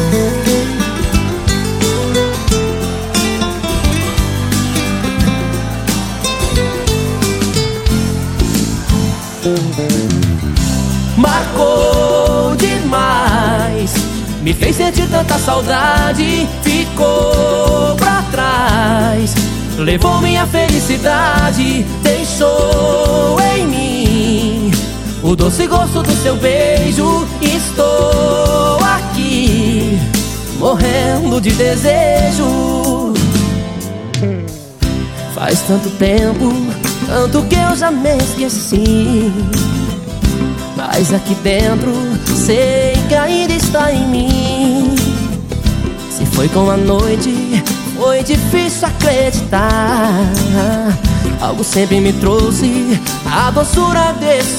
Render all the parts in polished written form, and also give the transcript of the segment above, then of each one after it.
Marcou demais, me fez sentir tanta saudade. Ficou pra trás, levou minha felicidade. Deixou em mim o doce gosto do seu beijo. Estou aqui, morrendo de desejo. Faz tanto tempo, tanto que eu já me esqueci, mas aqui dentro sei que ainda está em mim. Se foi com a noite, foi difícil acreditar. Algo sempre me trouxe a doçura desse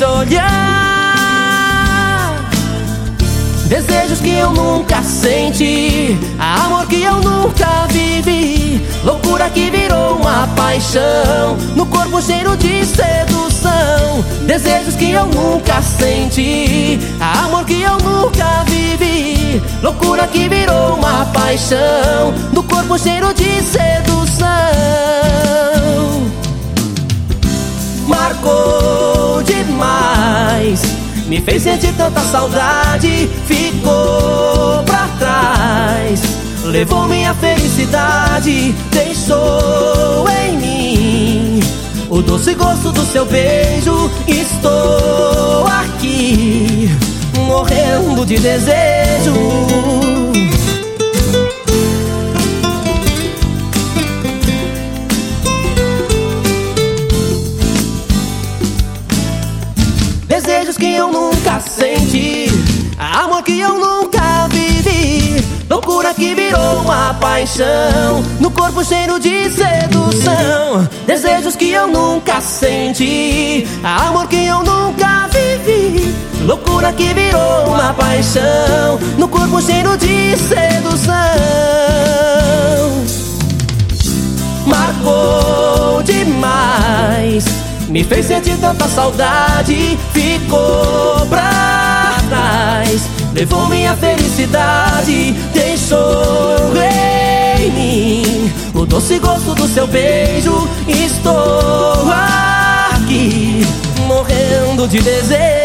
olhar. Desejos que eu nunca senti, amor que eu nunca vivi, loucura que virou uma paixão, no corpo cheiro de sedução. Desejos que eu nunca senti, amor que eu nunca vivi, loucura que virou uma paixão, no corpo cheiro de sedução. Marcou demais, me fez sentir tanta saudade. Ficou pra trás, levou minha felicidade. Deixou em mim o doce gosto do seu beijo. Estou aqui, morrendo de desejo. Desejos que eu nunca senti, amor que eu nunca vivi, loucura que virou uma paixão, no corpo cheiro de sedução. Desejos que eu nunca senti, amor que eu nunca vivi, loucura que virou uma paixão, no corpo cheiro de sedução. Marcou demais, me fez sentir tanta saudade. Ficou pra trás, levou minha felicidade. Deixou em mim o doce gosto do seu beijo. Estou aqui, morrendo de desejo.